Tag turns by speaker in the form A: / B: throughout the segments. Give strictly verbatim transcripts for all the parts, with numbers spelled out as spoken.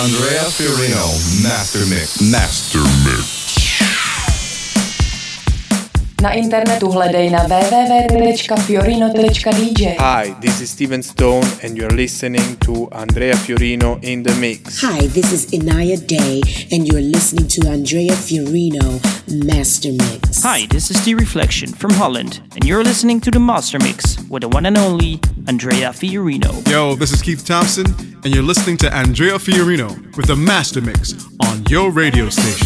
A: Andrea Fiorino, Master Mix. Master Mix.
B: Na internetu hledej na w w w tečka fiorino tečka d j.
C: Hi, this is Steven Stone and you're listening to Andrea Fiorino in the Mix.
D: Hi, this is Inaya Day and you're listening to Andrea Fiorino Master Mix.
E: Hi, this is The Reflection from Holland and you're listening to the Master Mix with the one and only Andrea Fiorino.
F: Yo, this is Keith Thompson and you're listening to Andrea Fiorino with the Master Mix on your radio station.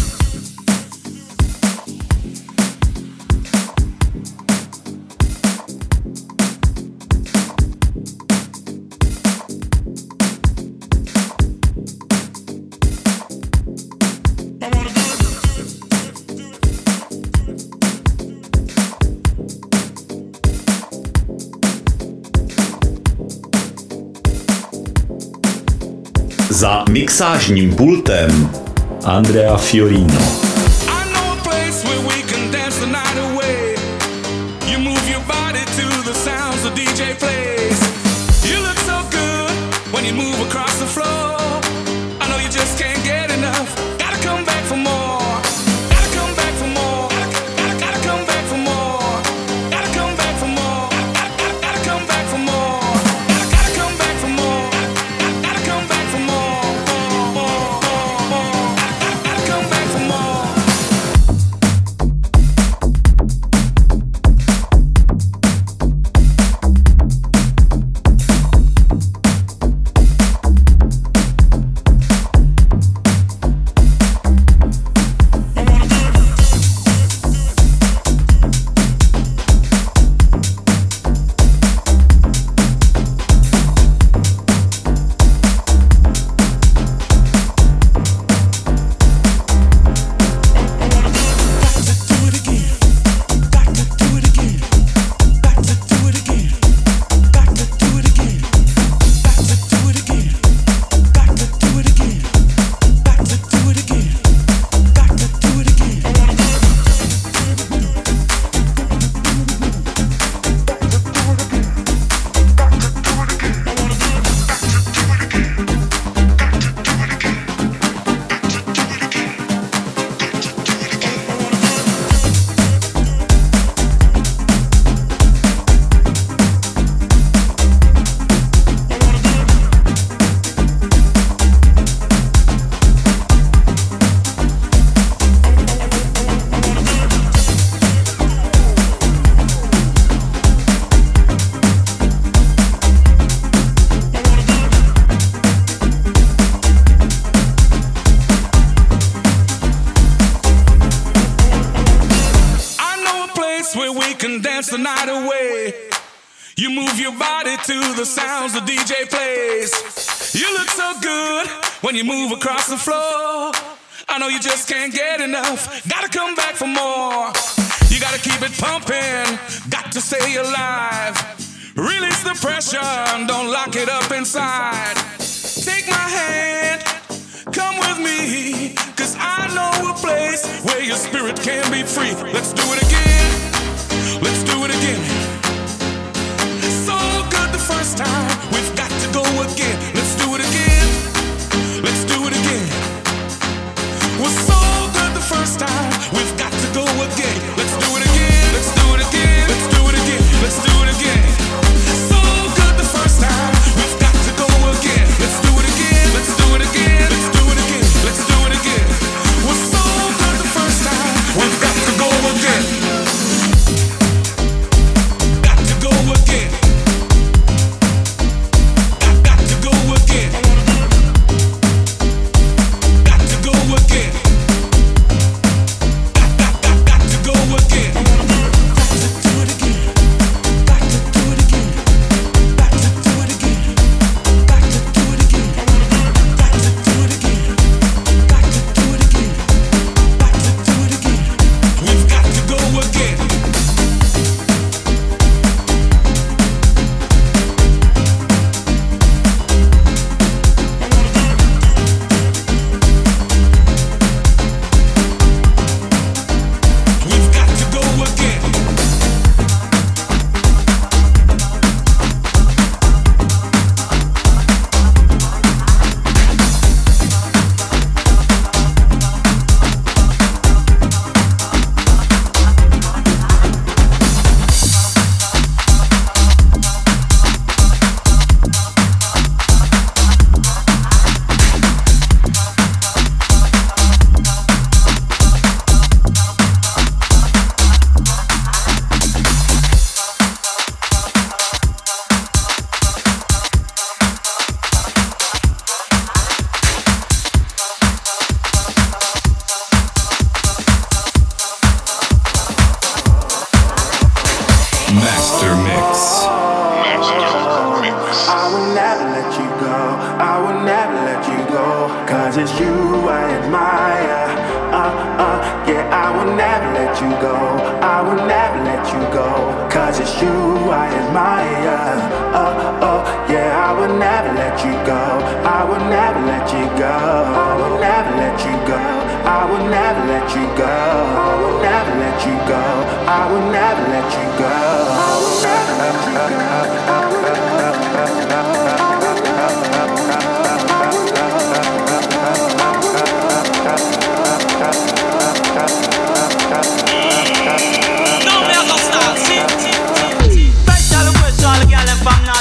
G: Za mixážním pultem Andrea Fiorino.
H: dance the night away. You move your body to the sounds the D J plays. You look so good when you move across the floor. I know you just can't get enough. Gotta come back for more. You gotta keep it pumping. Got to stay alive. Release the pressure and don't lock it up inside. Take my hand, come with me, 'cause I know a place where your spirit can be free. Let's do it again. Let's do it again. So good the first time, we've got to go again. Let's do it again. Let's do it again. Was so good the first time, we've got to go again. Let's do it again. Let's do it again. Let's do it again. Let's do it again. So good the first time, we've got to go again. Let's do it again. Let's do it again. Let's do it again. Let's do it again. Was so good the first time, we've got to go again.
I: cause it's you I admire. Uh, uh, yeah, I will never let you go. I will never let you go, cause it's you I admire. Uh, uh, yeah, I will never let you go. I will never let you go. I will never let you go. I will never let you go. I will never let you go. I will never let you go. I will never let you go. I will never
J: no, me a go start. See, special request all the girl from not.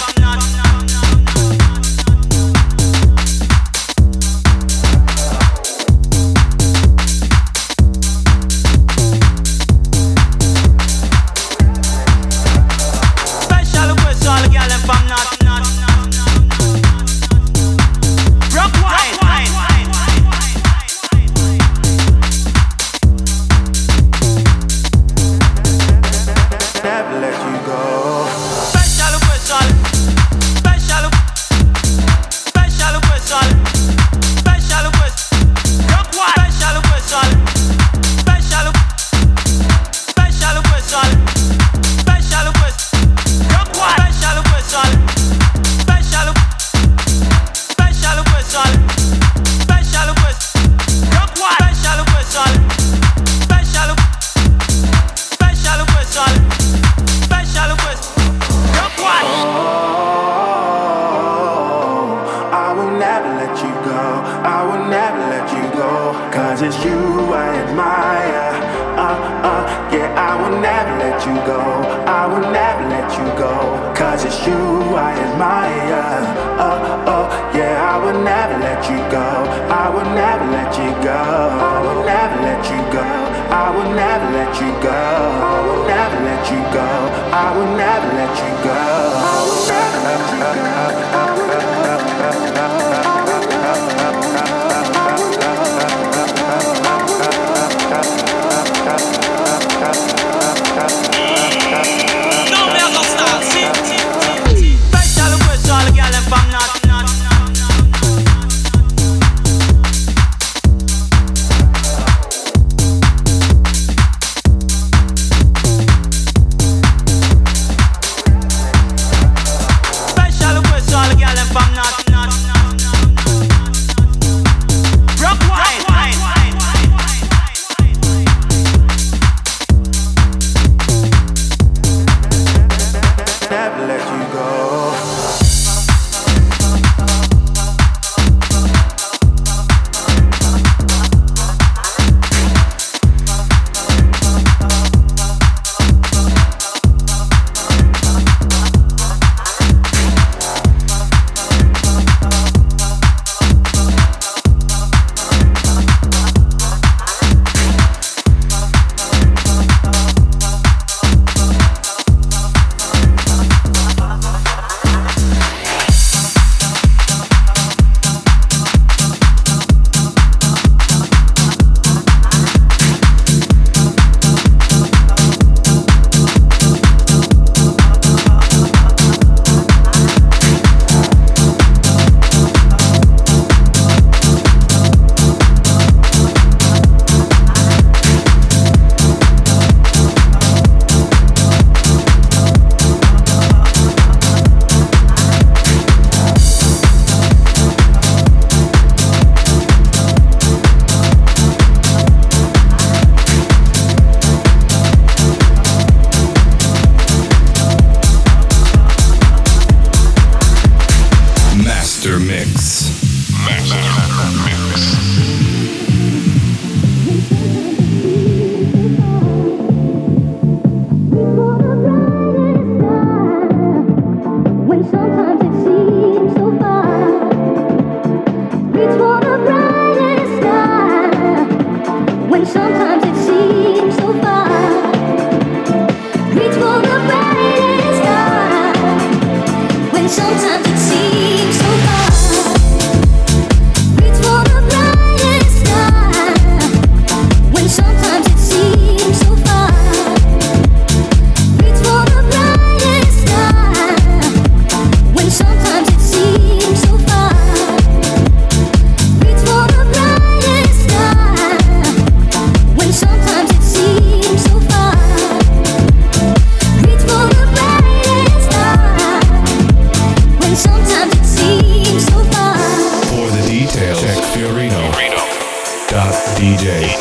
A: D J.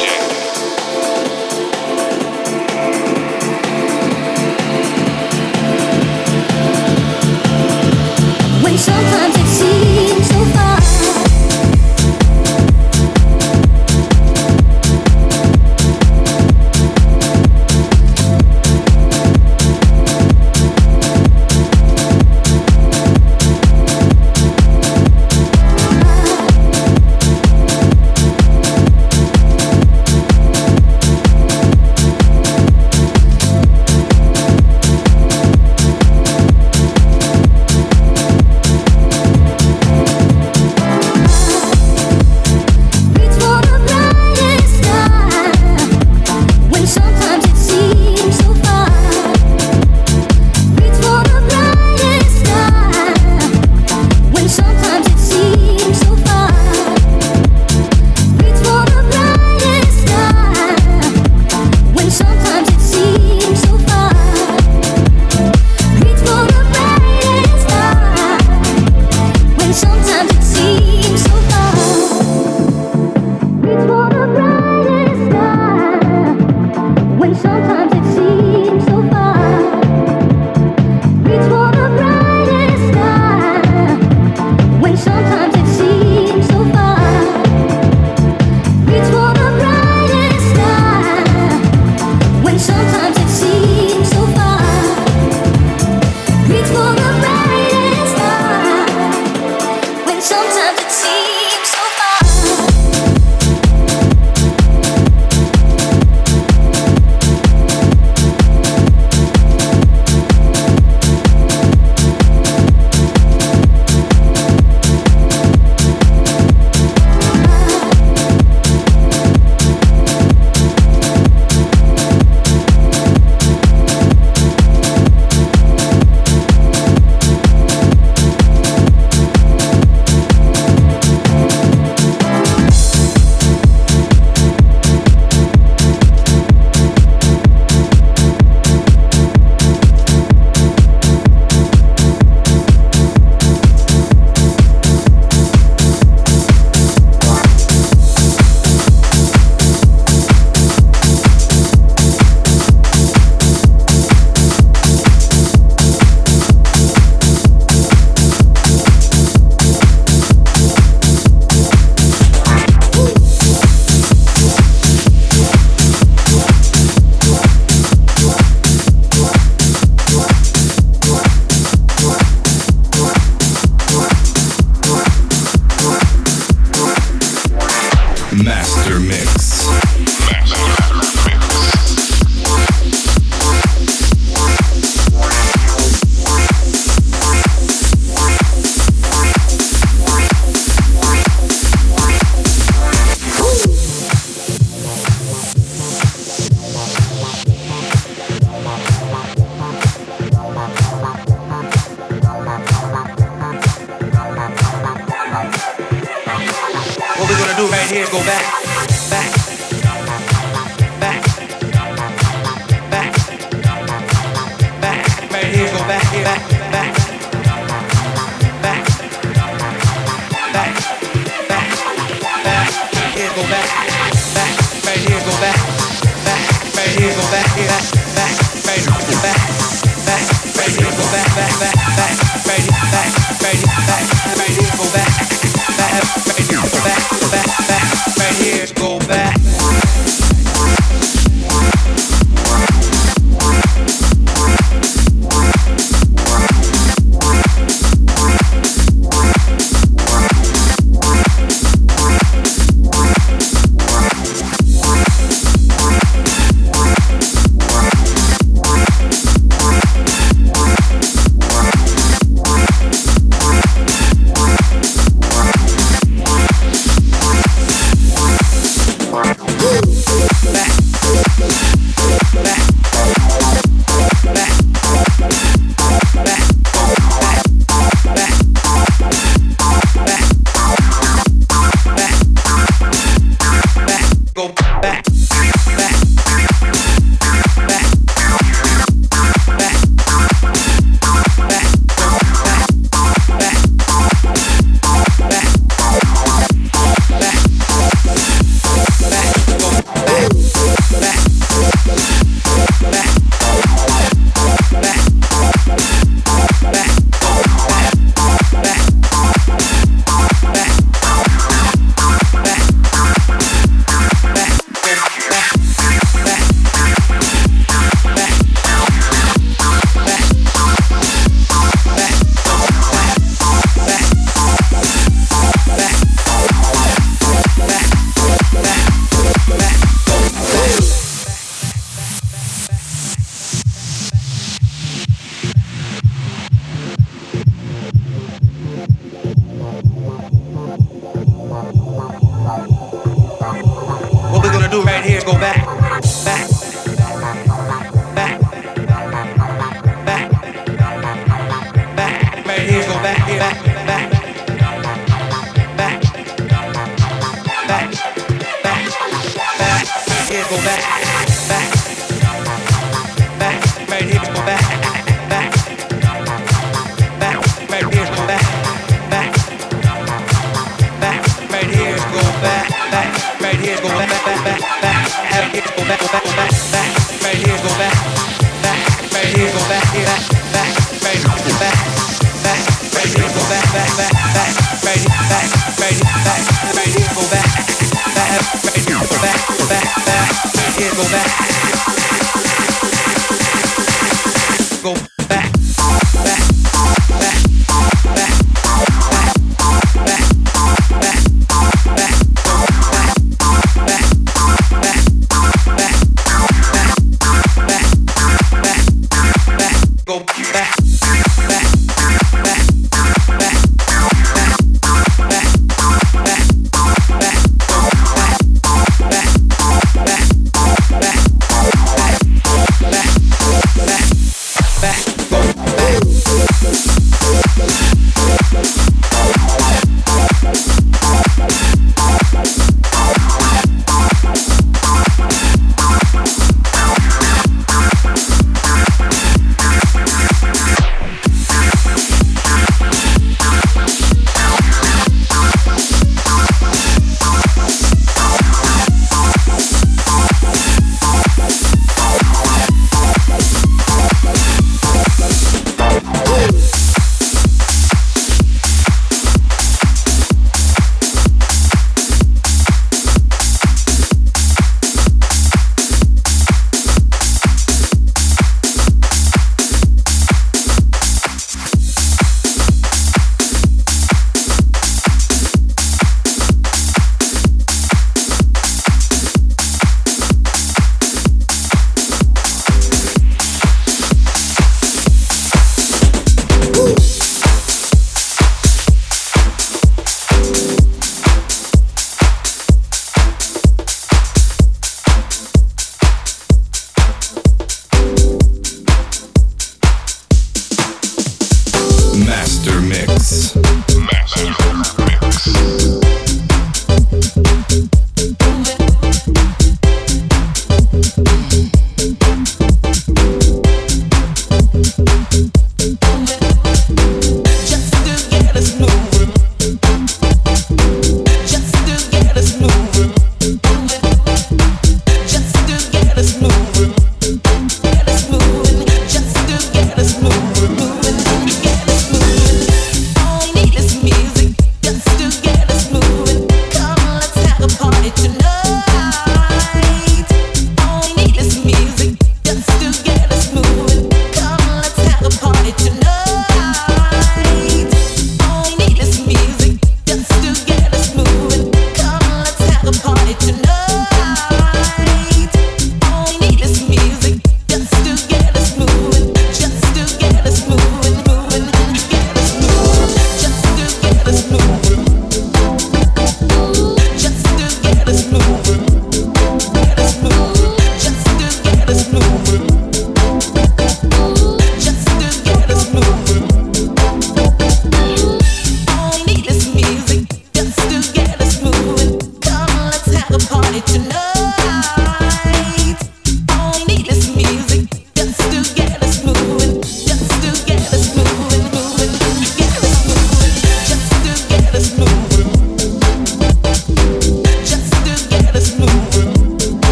K: When sometimes it seems so far.
L: Wow.
J: What we're gonna do right here is go back, back, back, back, back. Right here is go back, here, back, back, back, back, back, back. Here go back, back, back. Right here is go back, back, back. Right here is go back, back, back. Right here is go back, back. Right here go back, back, back, back, back. Have it go back, go back, go back, back. Right here go back, back. Right here go back, here, back, back. Right here go back, back. Right here go back, back, back, back. Right here back, right here back. Right here go back, back. Right here go back, go back, back. Right here go back, go back, back, back, back, back, back, back, back. Go back, back, back, back, back, back, back, back, back, go back, back, back, back, back,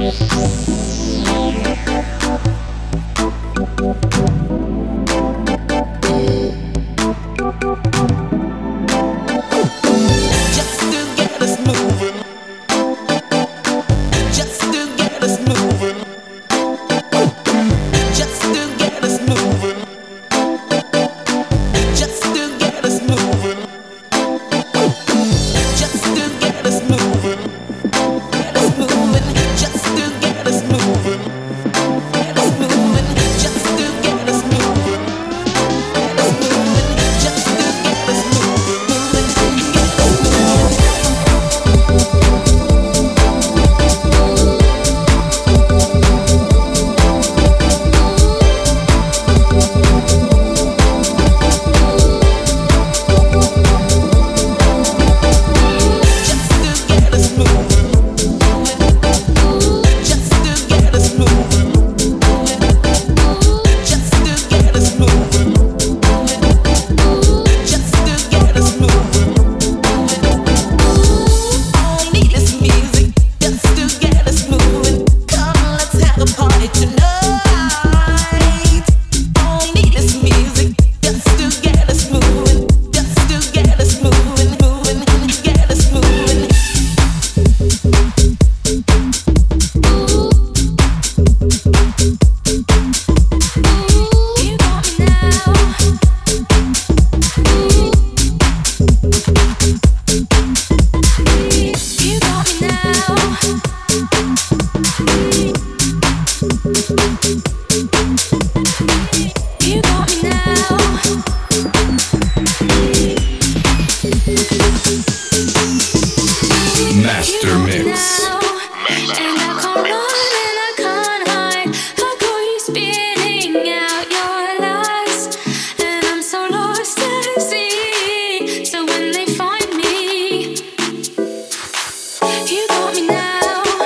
K: You got me now.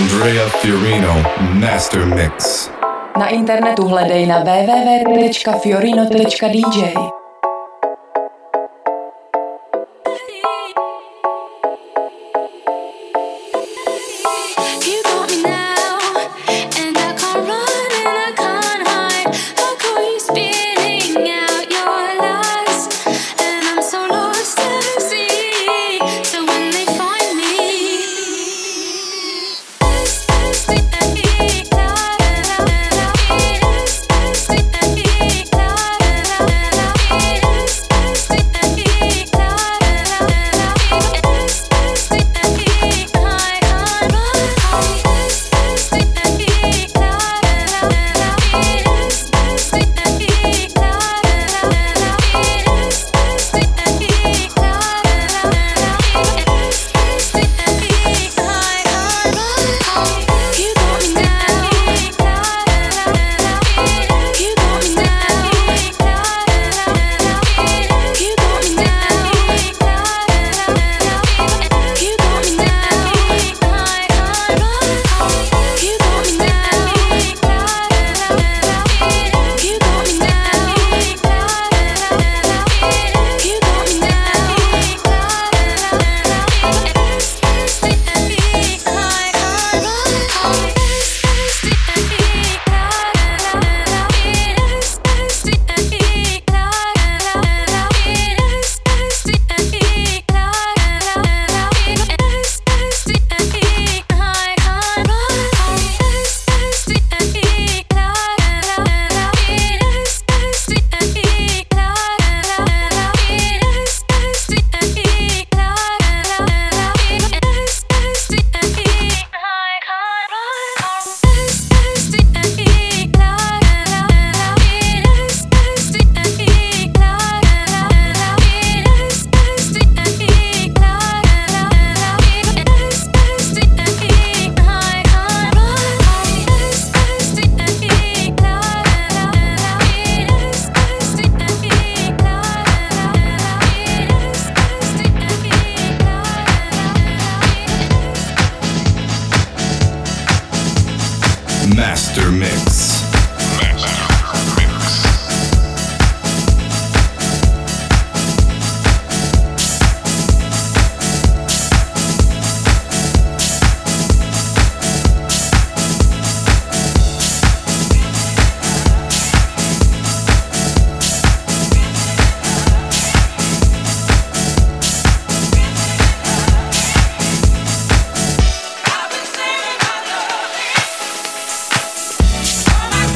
A: Andrea Fiorino Master Mix.
B: Na internetu hledej na w w w tečka fiorino tečka d j.
A: Master Mix.
H: I've been saying I love you.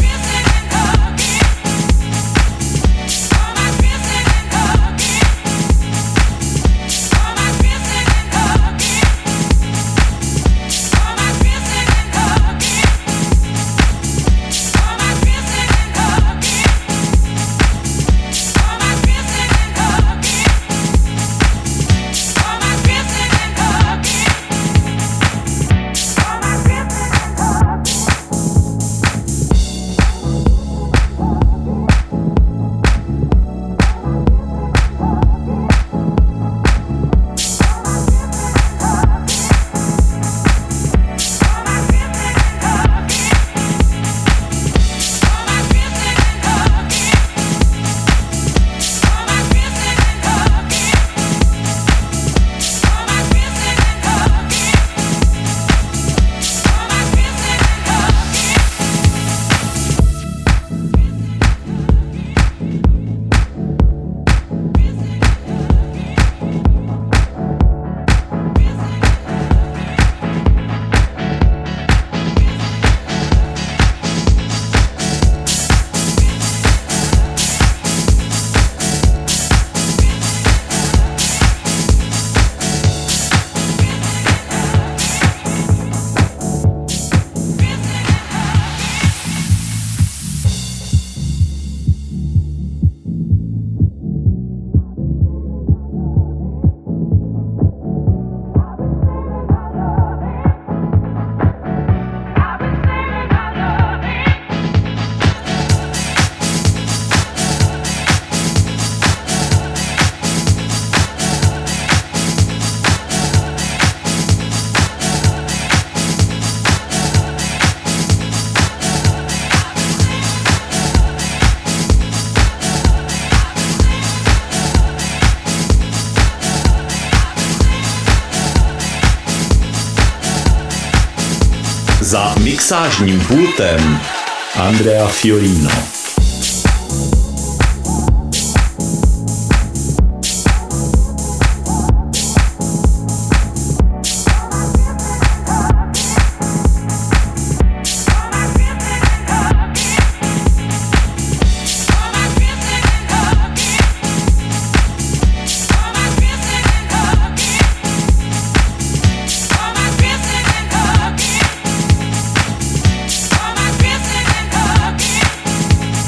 G: Za mixážním pultem Andrea Fiorino.
L: All my kissing and hugging.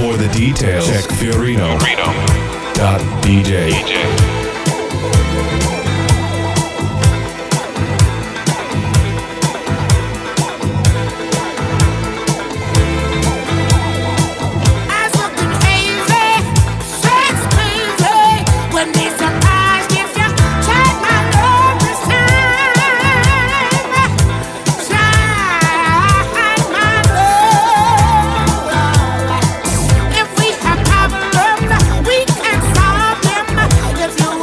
A: For the details, check Fiorino dot D J. D J.
L: If you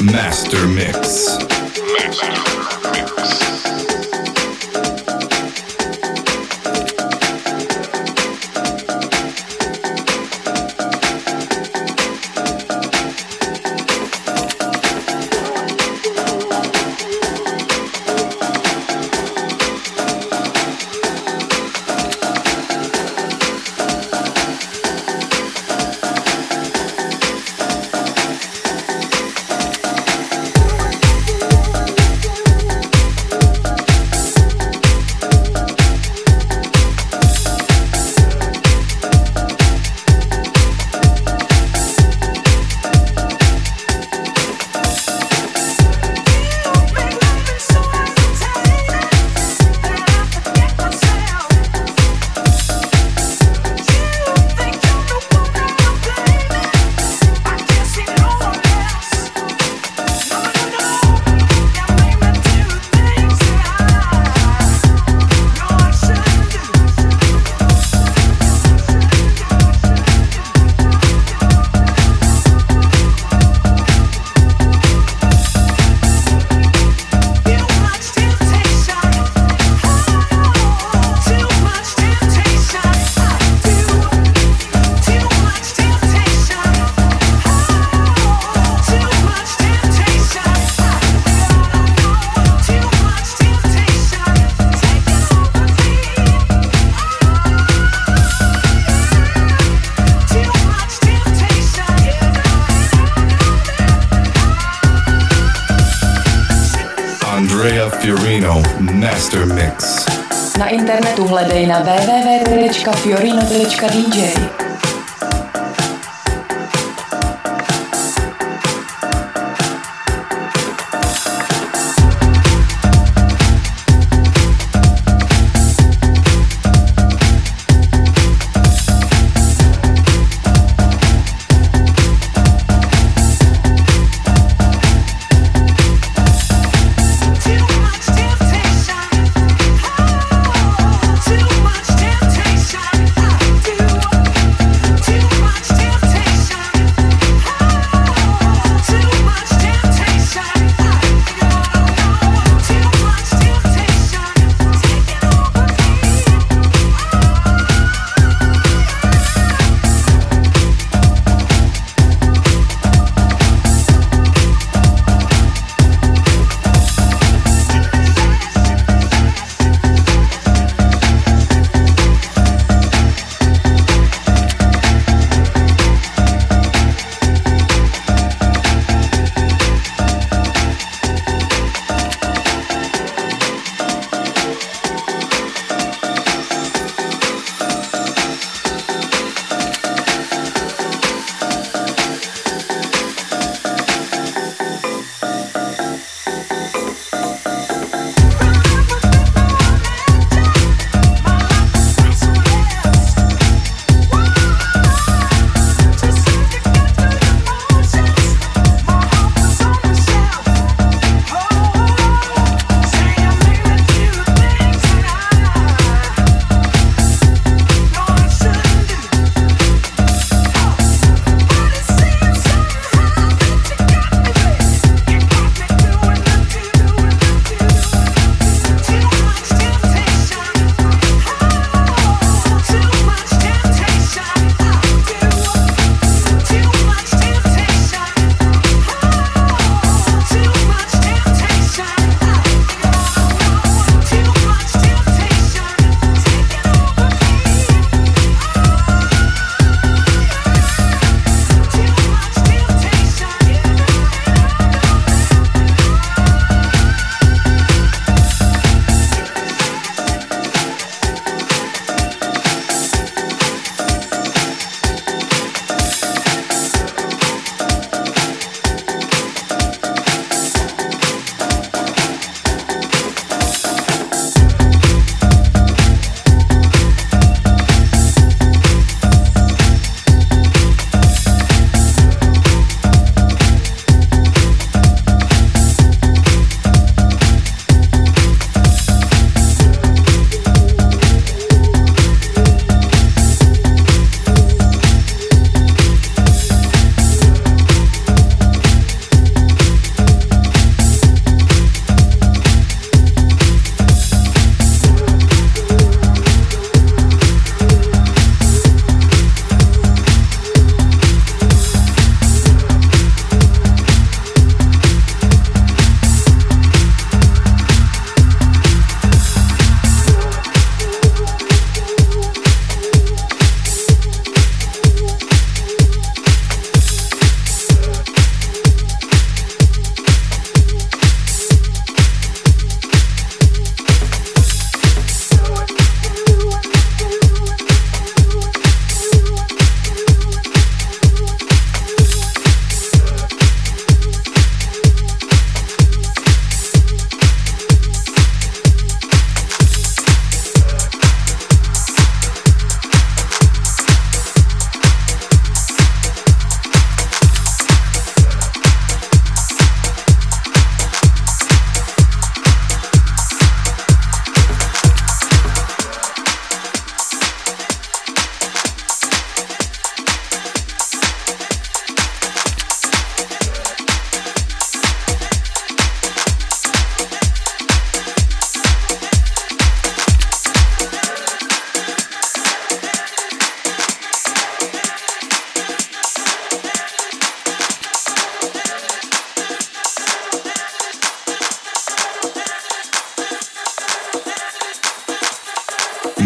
A: Master Mix. Andrea Fiorino Master Mix.
B: Na internetu hledej na w w w tečka fiorino tečka d j.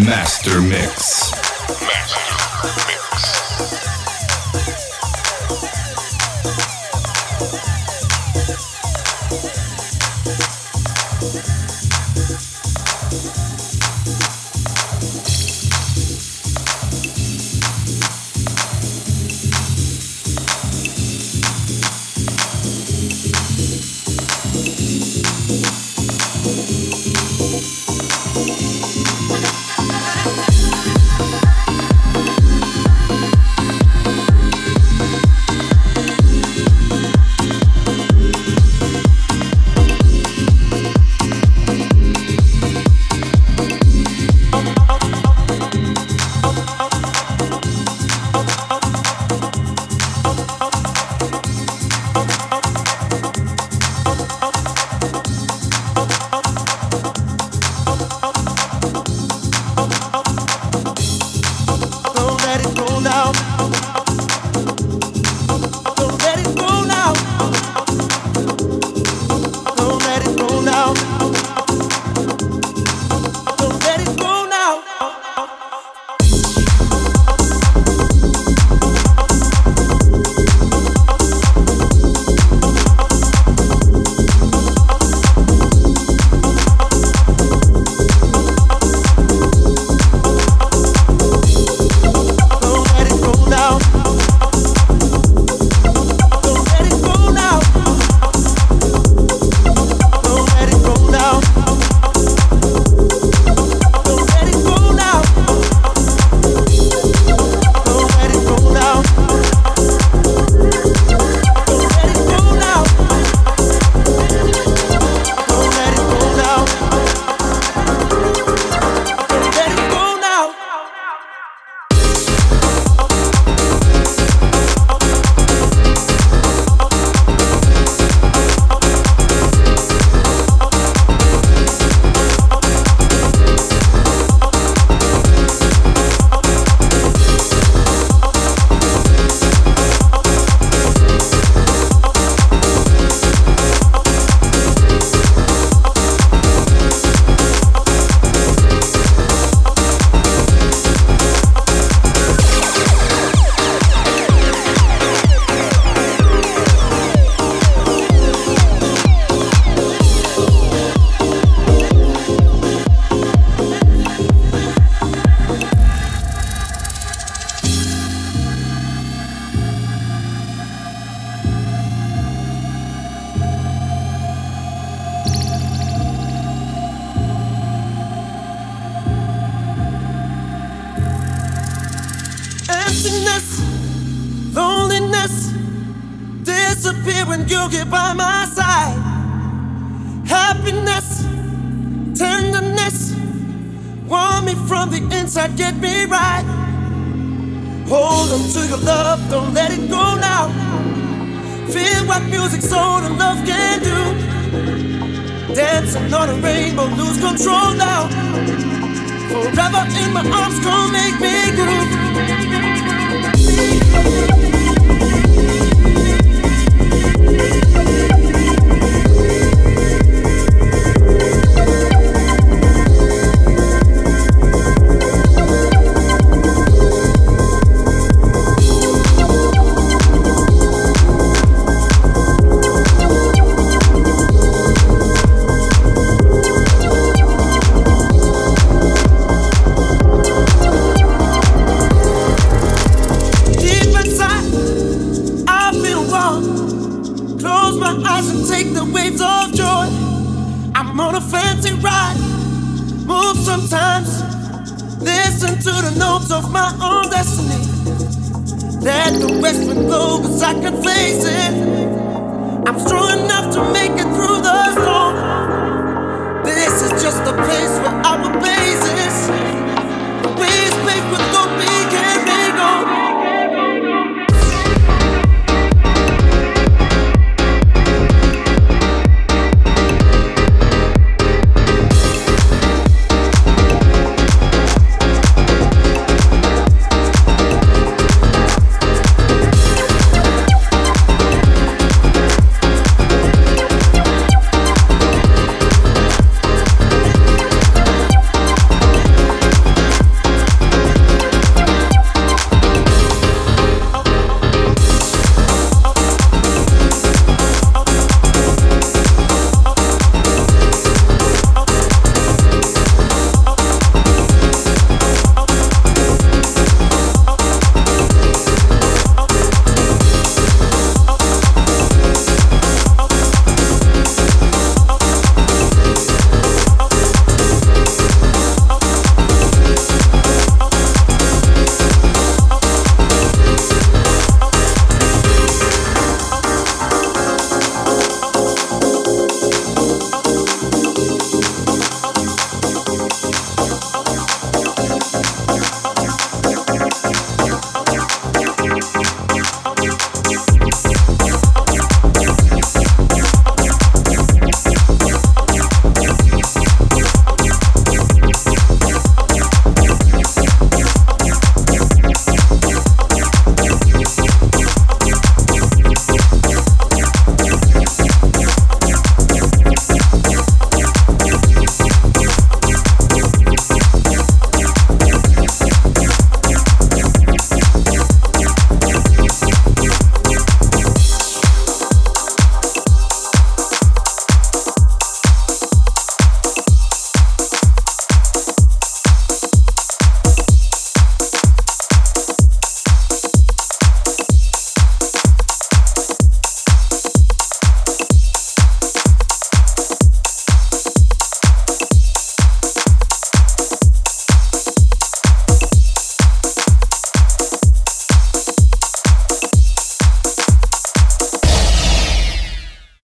A: Master Mix. Master Mix.
L: Emptiness, loneliness, disappear when you get by my side. Happiness, tenderness, warm me from the inside, get me right. Hold on to your love, don't let it go now. Feel what music, soul, and love can do. Dancing on a rainbow, lose control now. Forever in my arms, come make me groove. Sometimes listen to the notes of my own destiny. Let the west wind blow, cause I can face it. I'm strong enough to make it through the storm. This is just a place where I will be.